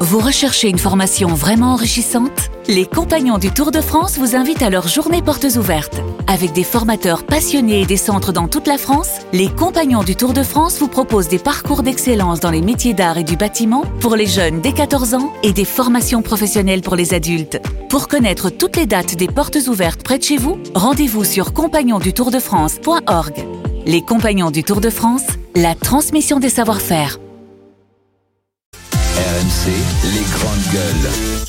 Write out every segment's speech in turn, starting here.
Vous recherchez une formation vraiment enrichissante ? Les Compagnons du Tour de France vous invitent à leur journée portes ouvertes. Avec des formateurs passionnés et des centres dans toute la France, les Compagnons du Tour de France vous proposent des parcours d'excellence dans les métiers d'art et du bâtiment pour les jeunes dès 14 ans et des formations professionnelles pour les adultes. Pour connaître toutes les dates des portes ouvertes près de chez vous, rendez-vous sur compagnonsdutourdefrance.org. Les Compagnons du Tour de France, la transmission des savoir-faire. RMC, les grandes gueules.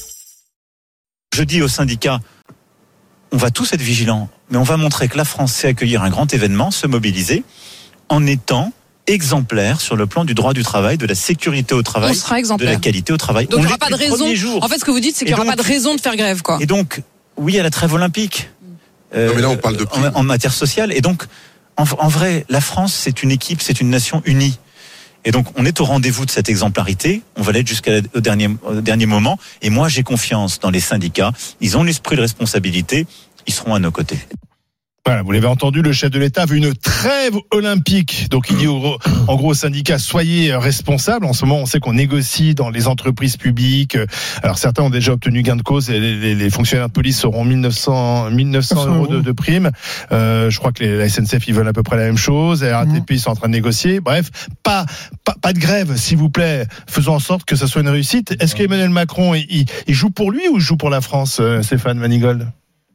Je dis aux syndicats, on va tous être vigilants, mais on va montrer que la France sait accueillir un grand événement, se mobiliser, en étant exemplaire sur le plan du droit du travail, de la sécurité au travail, de la qualité au travail. Donc il n'y aura pas de raison. En fait, ce que vous dites, c'est qu'il n'y aura pas de raison de faire grève, quoi. Et donc, oui, à la trêve olympique. Non, mais là, on parle de en matière sociale. Et donc, en vrai, la France, c'est une équipe, c'est une nation unie. Et donc, on est au rendez-vous de cette exemplarité. On va l'être jusqu'au dernier moment. Et moi, j'ai confiance dans les syndicats. Ils ont l'esprit de responsabilité. Ils seront à nos côtés. Voilà, vous l'avez entendu, le chef de l'État veut une trêve olympique. Donc il dit en gros aux syndicats, soyez responsables. En ce moment, on sait qu'on négocie dans les entreprises publiques. Alors certains ont déjà obtenu gain de cause. Et les fonctionnaires de police auront 1900 euros de prime. Je crois que la SNCF, ils veulent à peu près la même chose. La RATP, ils sont en train de négocier. Bref, pas de grève, s'il vous plaît. Faisons en sorte que ça soit une réussite. Est-ce qu'Emmanuel Macron, il joue pour lui ou il joue pour la France, Stéphane Manigold?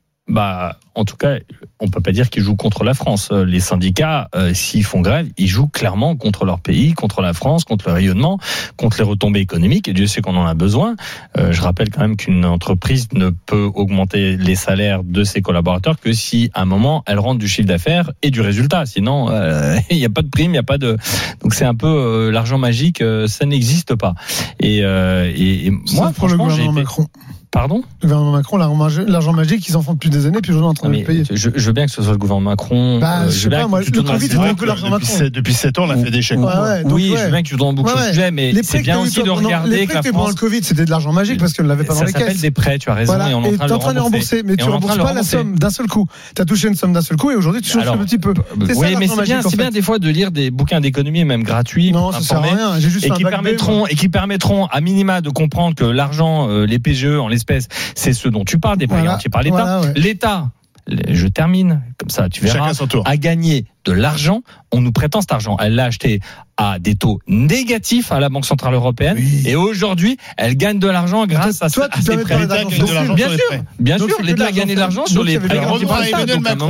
En tout cas, on peut pas dire qu'ils jouent contre la France. Les syndicats, s'ils font grève, ils jouent clairement contre leur pays, contre la France, contre le rayonnement, contre les retombées économiques. Et Dieu sait qu'on en a besoin. Je rappelle quand même qu'une entreprise ne peut augmenter les salaires de ses collaborateurs que si, à un moment, elle rentre du chiffre d'affaires et du résultat. Sinon, il n'y a pas de prime, il n'y a pas de. Donc c'est un peu l'argent magique, ça n'existe pas. Et moi, franchement, j'ai été. Pardon ? Le gouvernement Macron, l'argent magique, ils en font depuis des années, puis aujourd'hui on est en train de le payer. Je veux bien que ce soit le gouvernement Macron. Je sais pas, moi, le Covid, c'est un peu l'argent Macron. Depuis 7 ans, on a fait des chèques. Oui, je veux bien que tu donnes beaucoup de sujets, mais c'est bien aussi de regarder que la France. Pendant le Covid, c'était de l'argent magique parce qu'on ne l'avait pas dans les caisses. Ça s'appelle des prêts, tu as raison, et on est en train de les rembourser. Mais tu ne rembourses pas la somme d'un seul coup. Tu as touché une somme d'un seul coup et aujourd'hui tu changes un petit peu. Oui, mais c'est bien des fois de lire des bouquins d'économie, même gratuits. Non, ça sert à rien. Et qui permettront à minima de comprendre que l'argent, les PGE en l'espèce, c'est ce dont tu parles, des prêts garantis par l'État. L'État, je termine, comme ça tu verras, a gagné de l'argent en nous prêtant cet argent. Elle l'a acheté à des taux négatifs à la Banque Centrale Européenne et aujourd'hui, elle gagne de l'argent grâce à ces prêts. Bien sûr, l'État a gagné de l'argent sur les prêts garantis par l'État.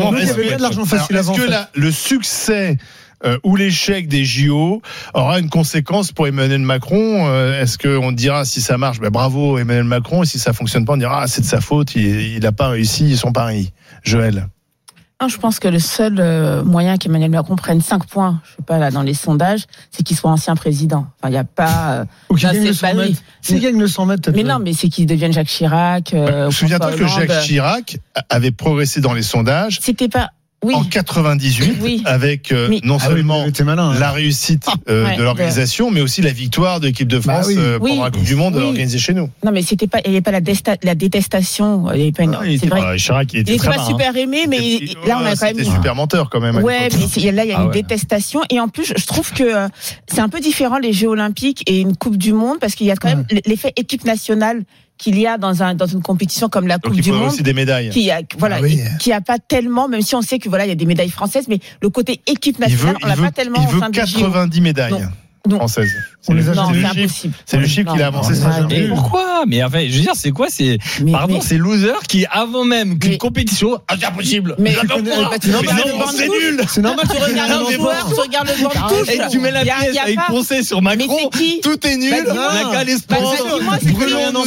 Est-ce que le succès ou l'échec des JO aura une conséquence pour Emmanuel Macron? Est-ce qu'on dira si ça marche, bravo Emmanuel Macron, et si ça fonctionne pas, on dira c'est de sa faute, il n'a pas réussi son pari? Joël? Je pense que le seul moyen qu'Emmanuel Macron prenne 5 points, je sais pas là dans les sondages, c'est qu'il soit ancien président. Enfin, il y a pas. Ou qu'il gagne le 100 mètres. S'il gagne le 100 mètres, peut-être. Mais non, mais c'est qu'il devienne Jacques Chirac. Souviens-toi que Jacques Chirac avait progressé dans les sondages. C'était pas. Oui. En 98, avec non seulement la réussite de l'organisation, mais aussi la victoire de l'équipe de France pendant la Coupe du Monde organisée chez nous. Non, mais il n'y avait pas la détestation. Il était pas Chirac, il était pas super aimé, mais là on a quand même. C'était super menteur quand même. Ouais, mais là il y a une détestation, et en plus je trouve que c'est un peu différent les Jeux Olympiques et une Coupe du Monde, parce qu'il y a quand même l'effet équipe nationale qu'il y a dans une compétition comme la Coupe du Monde. Aussi des médailles. Qui a pas tellement, même si on sait que il y a des médailles françaises, mais le côté équipe nationale, on l'a pas tellement. Il veut 90 médailles françaises. C'est le chiffre qu'il a avancé. Mais pourquoi? Mais enfin, je veux dire, c'est quoi? C'est loser qui, avant même qu'une compétition, c'est impossible. Mais c'est nul. C'est normal. Tu regardes le banc de touche. Et tu mets la pièce avec Poncet sur Macron. Tout est nul. La Cale Sport. Brûlons un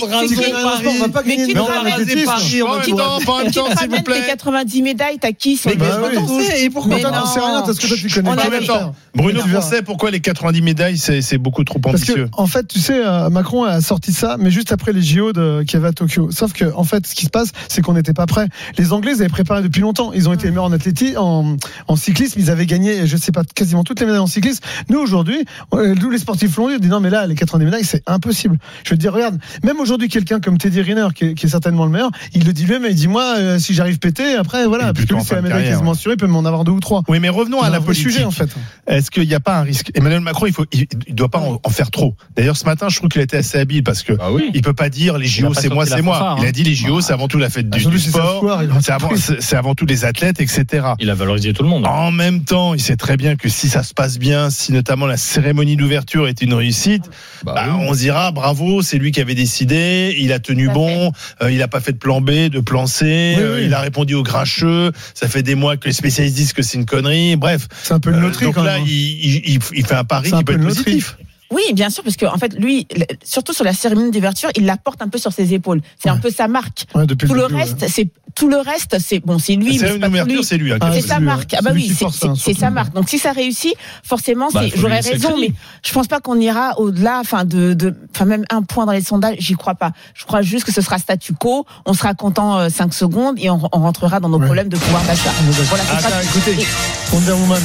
on va pas gagner. Mais on va raser Paris en même temps, s'il vous plaît. 90 médailles, t'as qui? Et pourquoi? T'en sais rien, parce que toi tu connais. Bruno Poncet, pourquoi les 90 médailles, c'est beaucoup trop ambitieux? En fait, tu sais, Macron a sorti ça, mais juste après les JO qu'il y avait à Tokyo. Sauf que, en fait, ce qui se passe, c'est qu'on n'était pas prêts. Les Anglais, ils avaient préparé depuis longtemps. Ils ont été meilleurs en athlétisme, en cyclisme. Ils avaient gagné, je sais pas, quasiment toutes les médailles en cyclisme. Nous, aujourd'hui, tous les sportifs l'ont dit. On dit non, mais là, les 90 médailles, c'est impossible. Je veux te dire, regarde, même aujourd'hui, quelqu'un comme Teddy Riner, qui est certainement le meilleur, il le dit lui-même, il dit, moi, si j'arrive pété, après, voilà, parce que lui, c'est la médaille quasiment assurée, il peut m'en avoir 2 ou 3. Oui, mais revenons à la politique. Sujet, en fait. Est-ce qu'il n'y a pas un risque? Emmanuel Macron, il doit pas en faire trop. D'ailleurs, ce matin, je trouve qu'il a été assez habile parce que il peut pas dire les JO, c'est moi, c'est moi. Il a dit les JO, c'est avant tout la fête du sport, c'est avant tout les athlètes, etc. Il a valorisé tout le monde. En même temps, il sait très bien que si ça se passe bien, si notamment la cérémonie d'ouverture est une réussite, on se dira bravo, c'est lui qui avait décidé, il a tenu bon, il a pas fait de plan B, de plan C, il a répondu au grincheux. Ça fait des mois que les spécialistes disent que c'est une connerie. Bref, c'est un peu une loterie. Donc quand là, même. il fait un pari qui peut être positif. Oui, bien sûr, parce que en fait, lui, surtout sur la cérémonie d'ouverture, il la porte un peu sur ses épaules. C'est un peu sa marque. Tout le reste, c'est bon, c'est lui. C'est une ouverture, c'est lui. C'est sa marque. Ah bah oui, c'est sa marque. Donc si ça réussit, forcément, j'aurais raison, mais je pense pas qu'on ira au-delà, même un point dans les sondages, j'y crois pas. Je crois juste que ce sera statu quo. On sera content 5 secondes et on rentrera dans nos problèmes de pouvoir d'achat. Voilà. Écoutez, Wonder Woman.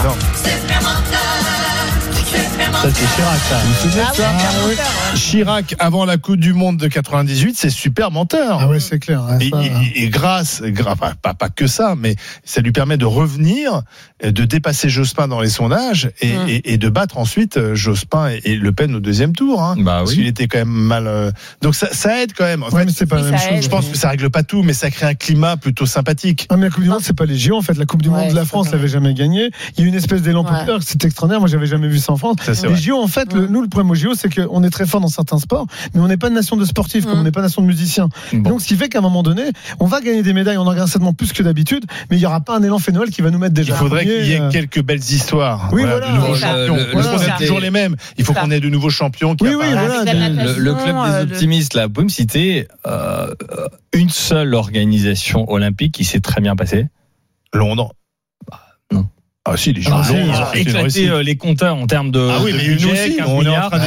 Ça, c'est Chirac, ça. Chirac, avant la Coupe du Monde de 98, c'est super menteur. Ah ouais, c'est clair. Et grâce, pas que ça, mais ça lui permet de revenir, de dépasser Jospin dans les sondages et de battre ensuite Jospin et Le Pen au deuxième tour. Parce qu'il était quand même mal. Donc ça aide quand même. En fait, mais c'est pas la même chose. Je pense que ça règle pas tout, mais ça crée un climat plutôt sympathique. Mais la Coupe du Monde, c'est pas les JO en fait. La Coupe du Monde de la France l'avait jamais gagnée. Il y a une espèce d'élan populaire, c'est extraordinaire. Moi, j'avais jamais vu ça en France. Les JO, en fait, nous, le problème aux JO, c'est qu'on est très fort dans certains sports, mais on n'est pas une nation de sportifs, comme on n'est pas une nation de musiciens. Donc, ce qui fait qu'à un moment donné, on va gagner des médailles, on en gagne certainement plus que d'habitude, mais il n'y aura pas un élan phénoménal qui va nous mettre déjà. Il faudrait qu'il y ait quelques belles histoires. Oui, de nouveaux champions. On est toujours les mêmes. Il faut qu'on ait de nouveaux champions. Le club des optimistes, là, vous pouvez me citer une seule organisation olympique qui s'est très bien passée? Londres. Non. Ah si, les JO, ils ont éclaté les compteurs en termes de mais budget, nous aussi, on est en train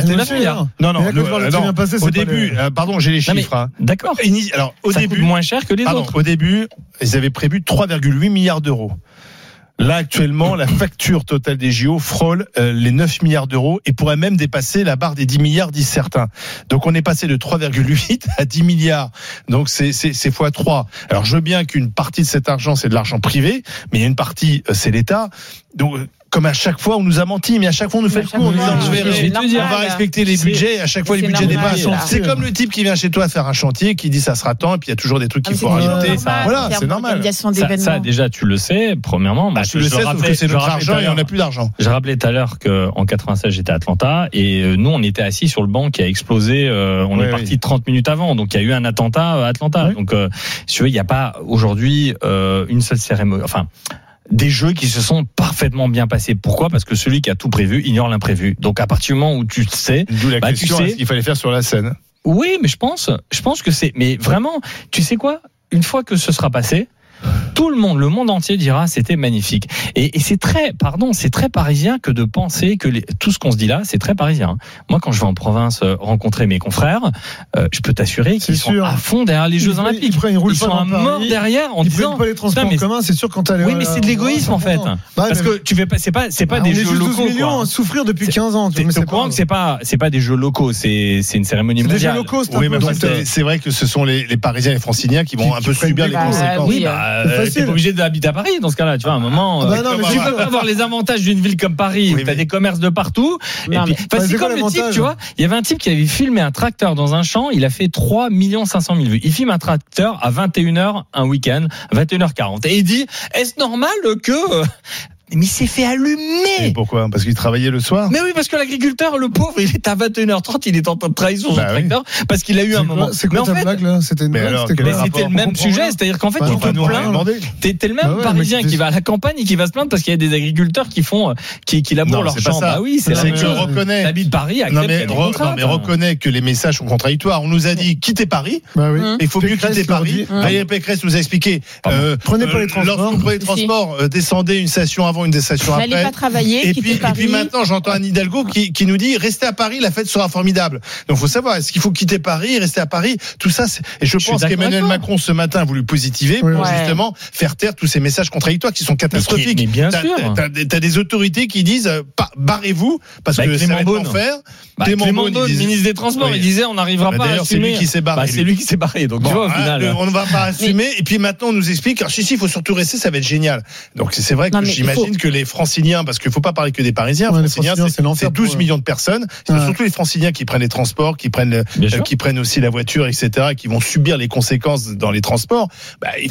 de au début, au début, pardon, j'ai les chiffres. D'accord. Alors au début, coûte moins cher que les autres. Au début, ils avaient prévu 3,8 milliards d'euros. Là, actuellement, la facture totale des JO frôle les 9 milliards d'euros et pourrait même dépasser la barre des 10 milliards, disent certains. Donc, on est passé de 3,8 à 10 milliards. Donc, c'est x3. Alors, je veux bien qu'une partie de cet argent, c'est de l'argent privé, mais il y a une partie, c'est l'État. Donc, comme à chaque fois, on nous a menti, mais à chaque fois, on nous fait le coup en disant on va respecter les budgets, et à chaque fois, les budgets dépassent. C'est comme le type qui vient chez toi faire un chantier, qui dit ça sera tant, et puis il y a toujours des trucs qu'il faut rajouter. Voilà, c'est normal. Ça, déjà, tu le sais, premièrement. Moi, tu le sais, sauf que c'est notre argent et on n'a plus d'argent. Je rappelais tout à l'heure qu'en 96, j'étais à Atlanta, et nous, on était assis sur le banc qui a explosé. On est parti 30 minutes avant, donc il y a eu un attentat à Atlanta. Donc, si tu veux, il n'y a pas aujourd'hui une seule cérémonie. Enfin, des jeux qui se sont parfaitement bien passés. Pourquoi ? Parce que celui qui a tout prévu ignore l'imprévu. Donc à partir du moment où tu sais, d'où la question, est-ce qu'il fallait faire sur la scène ? Oui, mais je pense que c'est. Mais vraiment, tu sais quoi ? Une fois que ce sera passé, tout le monde entier dira c'était magnifique. Et c'est très parisien que de penser que tout ce qu'on se dit là, c'est très parisien. Moi, quand je vais en province rencontrer mes confrères, je peux t'assurer qu'ils sont à fond derrière les Jeux Olympiques. Ils sont à mort derrière en disant. Ils prennent pas les transports en commun, c'est sûr quand t'as les. Oui, mais c'est de l'égoïsme en fait. Parce que tu fais pas, c'est pas des jeux locaux. On est 12 millions à souffrir depuis 15 ans. Tu es au courant que c'est pas des jeux locaux, c'est une cérémonie mondiale. C'est des jeux locaux. Oui, mais c'est vrai que ce sont les Parisiens et les Franciliens qui vont un peu subir les conséquences. Oui, t'es pas obligé d'habiter à Paris dans ce cas-là, tu vois, à un moment. Tu peux pas avoir les avantages d'une ville comme Paris, où t'as des commerces de partout. C'est comme le type, tu vois, il y avait un type qui avait filmé un tracteur dans un champ, il a fait 3 500 000 vues. Il filme un tracteur à 21h un week-end, 21h40. Et il dit, est-ce normal que... Mais il s'est fait allumer. Et pourquoi ? Parce qu'il travaillait le soir ? Mais oui, parce que l'agriculteur, le pauvre, il est à 21h30, il est en train de travailler sur son tracteur, parce qu'il a eu un moment. C'est quoi ta blague, là ? C'était une blague ? C'était le même sujet, c'est-à-dire qu'en fait, tu te plains. T'es le même Parisien qui va à la campagne et qui va se plaindre parce qu'il y a des agriculteurs qui labourent leur champ. Bah oui, c'est que reconnais. T'habites Paris, accepte. Non, mais reconnais que les messages sont contradictoires. On nous a dit, quittez Paris. Il faut mieux quitter Paris. Valérie Pécresse nous a expliqué, prenez pas les transports. Lorsque vous prenez les transports, descendez une station avant, une station après. N'allez pas travailler, quittez Paris. Et puis maintenant, j'entends Anne Hidalgo qui nous dit, restez à Paris, la fête sera formidable. Donc, faut savoir, est-ce qu'il faut quitter Paris, rester à Paris? Tout ça, et je pense qu'Emmanuel Macron, ce matin, a voulu positiver pour justement faire taire tous ces messages contradictoires qui sont catastrophiques. Mais bien sûr. T'as des autorités qui disent, barrez-vous, parce que ça va être l'enfer. Clément Beaune, ministre des Transports, il disait, on n'arrivera pas à assumer. C'est lui qui s'est barré. C'est lui qui s'est barré. Donc, tu vois, au final. On ne va pas assumer. Et puis maintenant, on nous explique, alors si, il faut surtout rester, ça va être génial. Donc, c'est vrai que j'imagine j'imagine que les Franciliens, parce qu'il faut pas parler que des Parisiens, Ouais, Franciliens, c'est 12 millions de personnes. C'est surtout les Franciliens qui prennent les transports, qui prennent aussi la voiture, etc., et qui vont subir les conséquences dans les transports. Il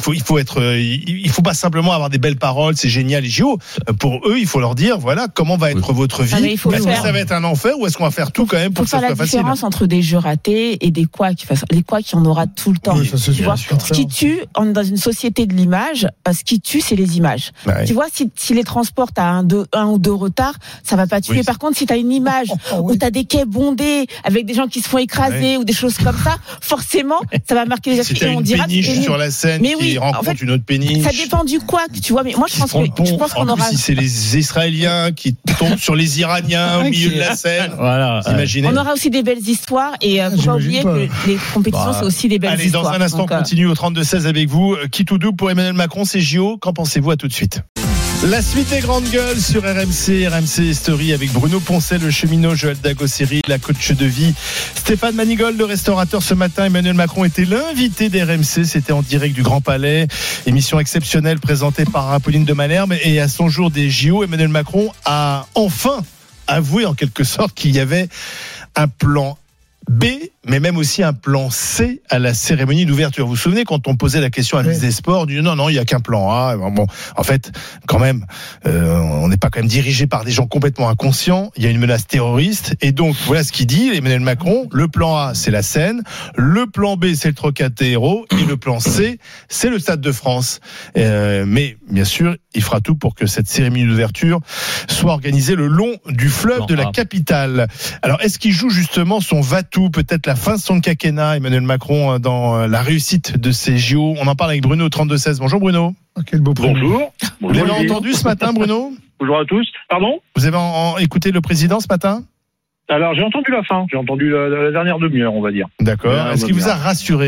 faut pas simplement avoir des belles paroles, c'est génial les JO. Pour eux, il faut leur dire, voilà, comment va être votre vie. Est-ce que ça va être un enfer ou est-ce qu'on va faire tout quand même pour que ça soit facile? Il faut faire la différence entre des jeux ratés et des couacs. Les couacs, il y en aura tout le temps. Oui, ça, tu vois, ce qui tue, on est dans une société de l'image, ce qui tue, c'est les images. Ouais. Tu vois, si les transports, t'as un ou deux retards, ça va pas tuer. Oui. Par contre, si t'as une image où t'as des quais bondés avec des gens qui se font écraser ou des choses comme ça, forcément, ça va marquer les esprits. Si t'as une péniche sur la Seine qui rencontre une autre péniche. Ça dépend du couac, tu vois. Mais moi, je pense qu'on aura. Si c'est les Israéliens qui tombent sur les Iraniens au milieu de la Seine, voilà. Imaginez. On aura aussi des belles histoires et faut pas oublier que les compétitions, c'est aussi des belles histoires. Allez, dans un instant, on continue au 32-16 avec vous. Qui tout double pour Emmanuel Macron, c'est JO. Qu'en pensez-vous? À tout de suite. La suite des grandes gueules sur RMC Story avec Bruno Poncet, le cheminot, Joël Dagosseri, la coach de vie, Stéphane Manigold, le restaurateur. Ce matin, Emmanuel Macron était l'invité d'RMC. C'était en direct du Grand Palais. Émission exceptionnelle présentée par Apolline de Malherbe. Et à son jour des JO, Emmanuel Macron a enfin avoué en quelque sorte qu'il y avait un plan B, mais même aussi un plan C à la cérémonie d'ouverture. Vous vous souvenez quand on posait la question à la ministre des Sports, on dit non, il n'y a qu'un plan A. Bon, en fait, quand même, on n'est pas quand même dirigé par des gens complètement inconscients. Il y a une menace terroriste, et donc voilà ce qu'il dit, Emmanuel Macron. Le plan A, c'est la Seine. Le plan B, c'est le Trocadéro, et le plan C, c'est le Stade de France. Mais bien sûr, il fera tout pour que cette cérémonie d'ouverture soit organisée le long du fleuve de la capitale. Alors, est-ce qu'il joue justement son va-tout, peut-être la fin de son quinquennat, Emmanuel Macron, dans la réussite de ces JO? On en parle avec Bruno au 32-16. Bonjour Bruno. Quel beau prénom. Bonjour. Vous l'avez entendu ce matin, Bruno? Bonjour à tous. Pardon? Vous avez écouté le président ce matin? Alors, j'ai entendu la fin. J'ai entendu la dernière demi-heure, on va dire. D'accord. Est-ce qu'il vous a rassuré?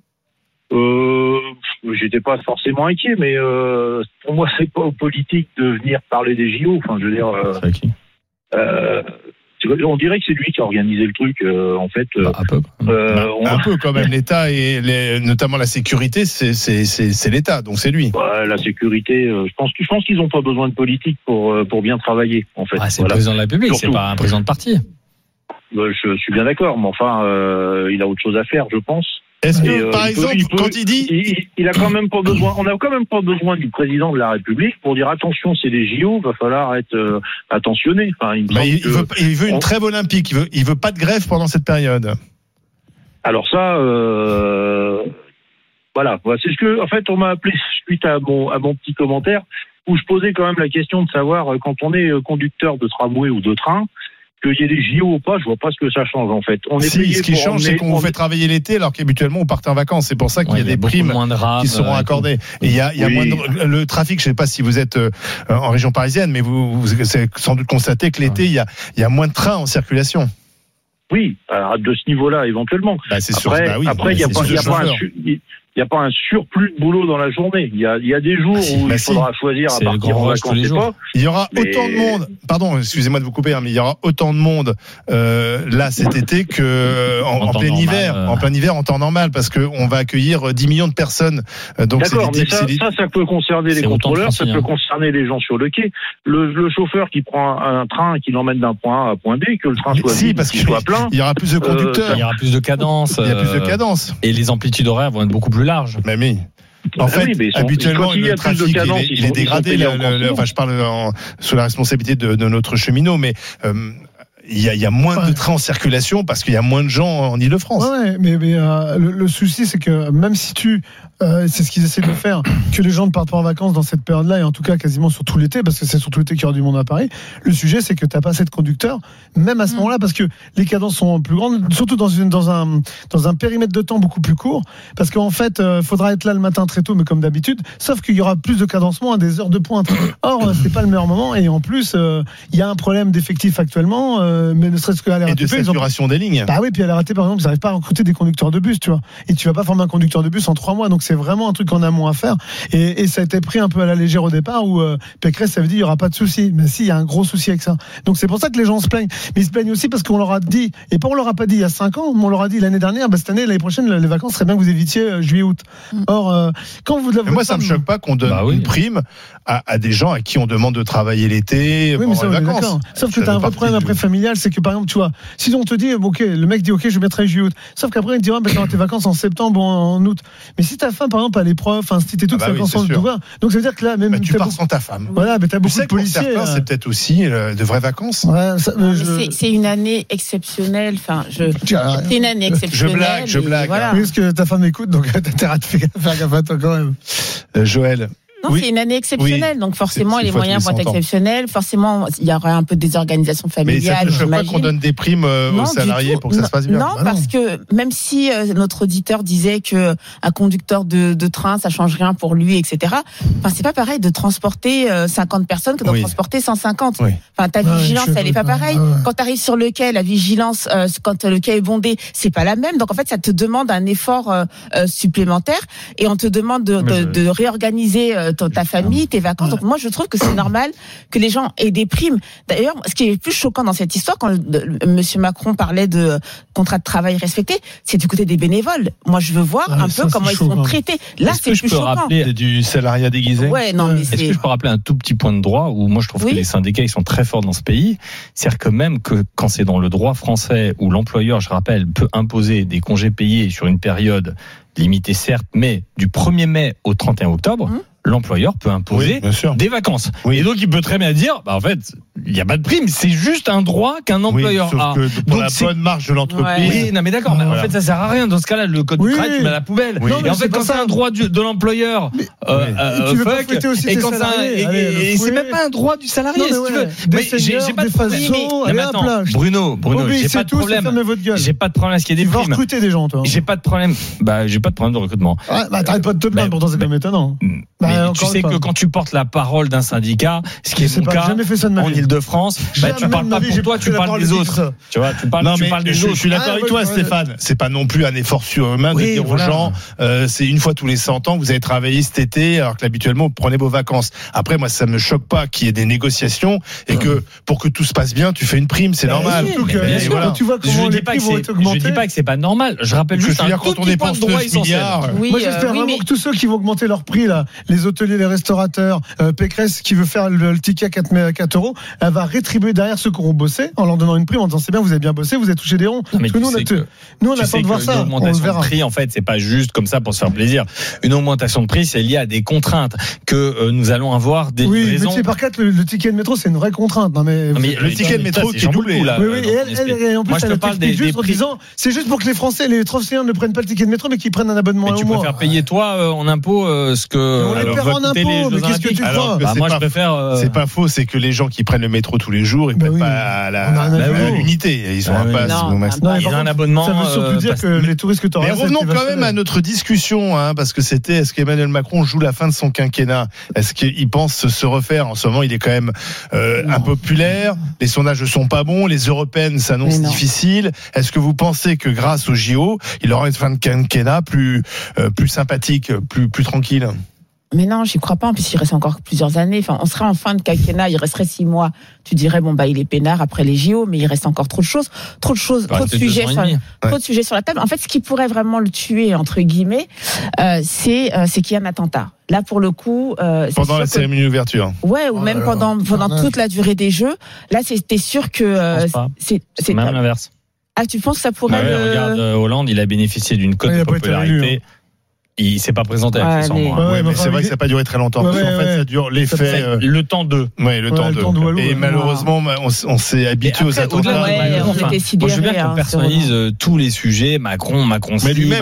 J'étais pas forcément inquiet, mais pour moi, c'est pas politique de venir parler des JO. Enfin, je veux dire, on dirait que c'est lui qui a organisé le truc, en fait. Un peu quand même. L'État et notamment la sécurité, c'est l'État, donc c'est lui. La sécurité, je pense qu'ils n'ont pas besoin de politique pour bien travailler, en fait. C'est le président de la République, c'est pas un président de parti. Je suis bien d'accord, mais enfin, il a autre chose à faire, je pense. Est-ce que, par exemple, quand il dit... Il a quand même pas besoin, on n'a quand même pas besoin du président de la République pour dire attention, c'est les JO, va falloir être attentionné. Enfin, il veut une trêve olympique, il veut pas de grève pendant cette période. Alors ça, voilà, c'est ce que, en fait, on m'a appelé suite à mon petit commentaire où je posais quand même la question de savoir quand on est conducteur de tramway ou de train, qu'il y ait des JO ou pas, je vois pas ce que ça change en fait. Ce qui change, c'est qu'on vous fait travailler l'été alors qu'habituellement on partait en vacances. C'est pour ça qu'il y a des primes qui seront accordées. Et il y a moins le trafic. Je sais pas si vous êtes en région parisienne, mais vous avez sans doute constaté que l'été il y a moins de trains en circulation. Oui, alors de ce niveau-là éventuellement. C'est sûr. Après, il n'y a pas un surplus de boulot dans la journée. Il y a des jours où il faudra choisir à partir en vacances. Il y aura autant de monde. Pardon, excusez-moi de vous couper, mais il y aura autant de monde là cet été que en plein hiver, en plein hiver en temps normal, parce que on va accueillir 10 millions de personnes. Donc d'accord, mais ça peut concerner les contrôleurs, ça peut concerner les gens sur le quai, le chauffeur qui prend un train et qui l'emmène d'un point A à point B, que le train soit vide, qu'il soit plein. Il y aura plus de conducteurs, il y aura plus de cadence. Il y a plus de cadence. Et les amplitudes horaires vont être beaucoup plus larges. Mais oui. En fait, habituellement, le trafic, il est dégradé. Enfin, je parle sous la responsabilité de notre cheminot, mais il y a moins de trains en circulation parce qu'il y a moins de gens en Ile-de-France. Mais le souci, c'est que même si c'est ce qu'ils essaient de faire, que les gens ne partent pas en vacances dans cette période-là, et en tout cas quasiment sur tout l'été, parce que c'est sur tout l'été qu'il y aura du monde à Paris. Le sujet, c'est que tu n'as pas assez de conducteurs, même à ce moment-là, parce que les cadences sont plus grandes, surtout dans un périmètre de temps beaucoup plus court, parce qu'en fait, faudra être là le matin très tôt, mais comme d'habitude, sauf qu'il y aura plus de cadencement à des heures de pointe. Or, c'est pas le meilleur moment, et en plus, il y a un problème d'effectif actuellement, mais ne serait-ce qu'à la RATP. Et de saturation des lignes. Bah oui, puis à la RATP, par exemple, ils n'arrivent pas à recruter des conducteurs de bus, tu vois. Et tu vas pas former un conducteur de bus en 3 mois, donc c'est vraiment un truc en amont à faire. Et ça a été pris un peu à la légère au départ où Pécresse avait dit il y aura pas de souci. Mais si, il y a un gros souci avec ça. Donc c'est pour ça que les gens se plaignent. Mais ils se plaignent aussi parce qu'on leur a dit, et pas on leur a pas dit il y a 5 ans, mais on leur a dit l'année dernière, cette année, l'année prochaine, les vacances serait bien que vous évitiez juillet-août. Or, quand vous moi, ça me choque pas qu'on donne une prime à des gens à qui on demande de travailler l'été. Oui, mais ça, les vacances. Sauf que tu as un vrai problème après familial, c'est que par exemple, tu vois, si on te dit, ok, le mec dit, ok, je mettrai juillet-août. Sauf qu'après, il te dira, tu auras tes vacances en septembre ou en août. Mais si ta femme, par exemple, a l'épreuve, si t'es tout, c'est vacances en devoir. Donc ça veut dire que là, même. Tu pars sans ta femme. Voilà, mais t'as beaucoup de policiers. Certains, c'est peut-être aussi de vraies vacances. C'est une année exceptionnelle. C'est une année exceptionnelle. Je blague. Voilà. Oui, parce que ta femme écoute, donc t'as intérêt à faire gaffe à toi quand même. Joël. Non, c'est une année exceptionnelle, donc forcément les moyens vont être exceptionnels. Forcément, il y aura un peu de désorganisation familiale. Mais ça ne choque pas qu'on donne des primes aux salariés pour que ça se passe bien. Non, parce que même si notre auditeur disait que un conducteur de train, ça change rien pour lui, etc. C'est pas pareil de transporter 50 personnes que de transporter 150. Ta vigilance, elle est pas pareille. Quand tu arrives sur le quai, la vigilance, quand le quai est bondé, c'est pas la même. Donc en fait, ça te demande un effort supplémentaire et on te demande de réorganiser ta famille, tes vacances. Donc moi, je trouve que c'est normal que les gens aient des primes. D'ailleurs, ce qui est le plus choquant dans cette histoire, quand Monsieur Macron parlait de contrat de travail respecté, c'est du côté des bénévoles. Moi, je veux voir un peu comment ils sont traités. Là, c'est plus choquant. C'est du salariat déguisé. Est-ce que je peux rappeler un tout petit point de droit où moi, je trouve que les syndicats, ils sont très forts dans ce pays. C'est-à-dire que même que quand c'est dans le droit français où l'employeur, je rappelle, peut imposer des congés payés sur une période limitée, certes, mais du 1er mai au 31 octobre, l'employeur peut imposer des vacances. Et donc, il peut très bien dire, en fait, il n'y a pas de prime, c'est juste un droit qu'un employeur a. Que pour la bonne marge de l'entreprise. Oui, non, mais d'accord, mais en fait, ça sert à rien. Dans ce cas-là, le code du travail, tu mets à la poubelle. Et en fait, quand c'est un droit de l'employeur, et quand c'est même pas un droit du salarié, si tu veux. Mais j'ai pas de problème. Bruno, j'ai pas de problème. J'ai pas de problème à ce qu'il y ait des primes. Tu vas recruter des gens, toi. J'ai pas de problème. J'ai pas de problème de recrutement. T'arrêtes pas de te plaindre, pourtant c'est pas étonnant. Tu sais que quand tu portes la parole d'un syndicat, ce qui est mon cas en Ile-de-France, tu parles pas pour toi, tu parles des autres. Tu vois, tu parles des autres. Je suis d'accord avec toi, Stéphane. C'est pas non plus un effort surhumain de dire aux gens, c'est une fois tous les 100 ans, vous avez travaillé cet été, alors que habituellement, vous prenez vos vacances. Après, moi, ça me choque pas qu'il y ait des négociations et que pour que tout se passe bien, tu fais une prime, c'est normal. Tu vois comment les prix vont être augmentés. Je dis pas que c'est pas normal. Je rappelle juste un tout petit point de droit essentiel. Moi, j'espère vraiment que tous ceux qui vont augmenter leur prix, là, les hôteliers, les restaurateurs, Pécresse qui veut faire le ticket à 4 euros, elle va rétribuer derrière ceux qui auront bossé en leur donnant une prime en disant c'est bien, vous avez bien bossé, vous avez touché des ronds. Parce que nous, on attend de voir ça. Une augmentation de prix, en fait, c'est pas juste comme ça pour se faire plaisir. Une augmentation de prix, c'est lié à des contraintes que nous allons avoir des raisons. Mais par contre, le ticket de métro, c'est une vraie contrainte. Non, mais le ticket de métro qui est doublé. Et en plus, elle explique juste en disant c'est juste pour que les Français, les Français ne prennent pas le ticket de métro, mais qu'ils prennent un abonnement au mois. Tu préfères payer toi en impôt ce que. On les perd en impôt, mais qu'est-ce que tu crois? Moi, je préfère. C'est pas faux, c'est que les gens qui prennent le métro tous les jours, ils prennent pas à l'unité. Ils ont un pass au maximum. Ils ont un abonnement. Ça veut surtout dire que les touristes que tu auras. Mais revenons quand même à notre discussion, parce que c'était est-ce qu'Emmanuel Macron joue la fin de son quinquennat? Est-ce qu'il pense se refaire? En ce moment, il est quand même impopulaire. Les sondages ne sont pas bons. Les européennes s'annoncent difficiles. Est-ce que vous pensez que grâce au JO, il aura une fin de quinquennat plus sympathique, plus tranquille? Mais non, j'y crois pas. En plus, il reste encore plusieurs années. Enfin, on serait en fin de quinquennat, il resterait 6 mois. Tu dirais, il est peinard après les JO, mais il reste encore trop de choses, trop de sujets sur la table. En fait, ce qui pourrait vraiment le tuer, entre guillemets, c'est qu'il y a un attentat. Là, pour le coup, pendant la cérémonie d'ouverture. Ouais, ou même pendant toute la durée des Jeux. Là, c'était sûr que c'est même l'inverse. Ah, tu penses que ça pourrait regarde, Hollande, il a bénéficié d'une cote de popularité. Il s'est pas présenté accessoirement. Mais c'est vrai que ça n'a pas duré très lenttemps. En fait, ça dure l'effet. Le temps d'eux. Oui, le temps d'eux. Et malheureusement, on s'est habitué aux attentats. Je veux bien qu'on personnalise tous les sujets. Macron. Mais lui-même,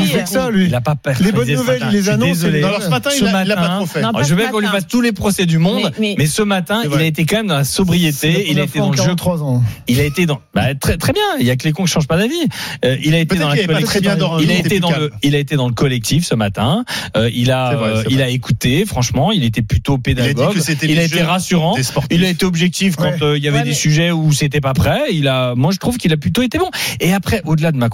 il n'a pas personnalisé. Les bonnes nouvelles, il les annonce. Alors ce matin, il l'a pas trop fait. Je veux bien qu'on lui fasse tous les procès du monde. Mais ce matin, il a été quand même dans la sobriété. Il a été dans le jeu. Il a été dans. Très bien. Il y a que les cons qui changent pas d'avis. Il a été dans la collective. Il a été dans le collectif ce matin. Il a écouté, franchement, il était plutôt pédagogue. Il a été rassurant. Il a été objectif quand il y avait des sujets où c'était pas prêt. Moi, je trouve qu'il a plutôt été bon. Et après, au-delà de Macron,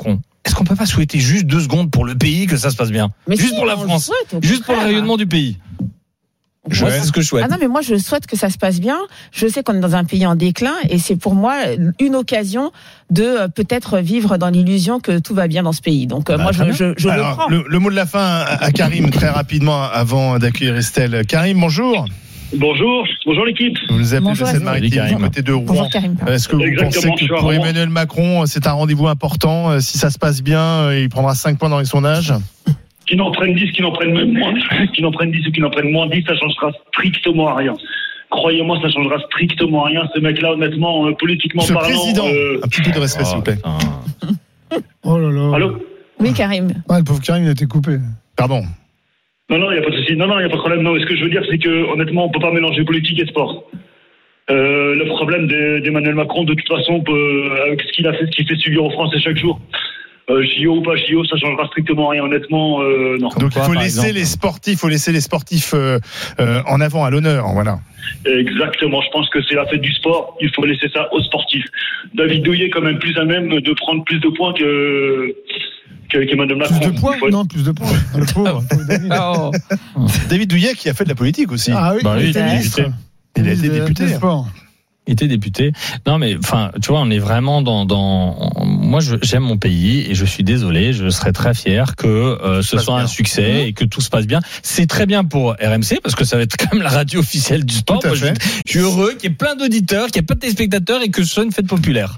est-ce qu'on peut pas souhaiter juste 2 secondes pour le pays que ça se passe bien? Mais juste si, pour la France. Juste pour le rayonnement du pays. Moi, c'est ce que je souhaite. Ah non, mais moi, je souhaite que ça se passe bien. Je sais qu'on est dans un pays en déclin et c'est pour moi une occasion de peut-être vivre dans l'illusion que tout va bien dans ce pays. Donc, moi, je le prends. Le mot de la fin à Karim, très rapidement, avant d'accueillir Estelle. Karim, bonjour. Bonjour l'équipe. Vous nous appelez de Seine-Maritime, côté de Rouen. Bonjour, Karim. Est-ce que vous pensez que pour Emmanuel Macron, c'est un rendez-vous important? Si ça se passe bien, il prendra 5 points dans les sondages? Qu'ils n'en prennent 10, qu'ils n'en prennent même moins, qu'ils n'en prennent 10 ou qu'ils n'en prennent moins 10, ça changera strictement à rien. Croyez-moi, ça changera strictement à rien. Ce mec-là, honnêtement, politiquement parlant... président, un petit peu de respect, s'il vous plaît. Oh là là. Allô? Oui, Karim. Ouais, le pauvre Karim, il a été coupé. Pardon. Non, il n'y a pas de souci. Non, il n'y a pas de problème. Non, ce que je veux dire, c'est que, honnêtement, on ne peut pas mélanger politique et sport. Le problème d'Emmanuel Macron, de toute façon, avec ce qu'il a fait, ce qu'il fait subir aux Français chaque jour, JO ou pas JO, ça changera strictement rien, honnêtement, non. Donc il faut laisser les sportifs en avant, à l'honneur, voilà. Exactement, je pense que c'est la fête du sport, il faut laisser ça aux sportifs. David Douillet est quand même plus à même de prendre plus de points qu'Emmanuel Macron. Plus de points? Non, plus de points. Le pauvre David. David Douillet qui a fait de la politique aussi. Ah oui, il était ministre. Il a été député. Il était député. Non, mais enfin, tu vois, on est vraiment moi, j'aime mon pays et je suis désolé, je serais très fier que ce soit un succès et que tout se passe bien. C'est très bien pour RMC parce que ça va être quand même la radio officielle du sport. Moi, je suis heureux qu'il y ait plein d'auditeurs, qu'il y ait pas de téléspectateurs et que ce soit une fête populaire.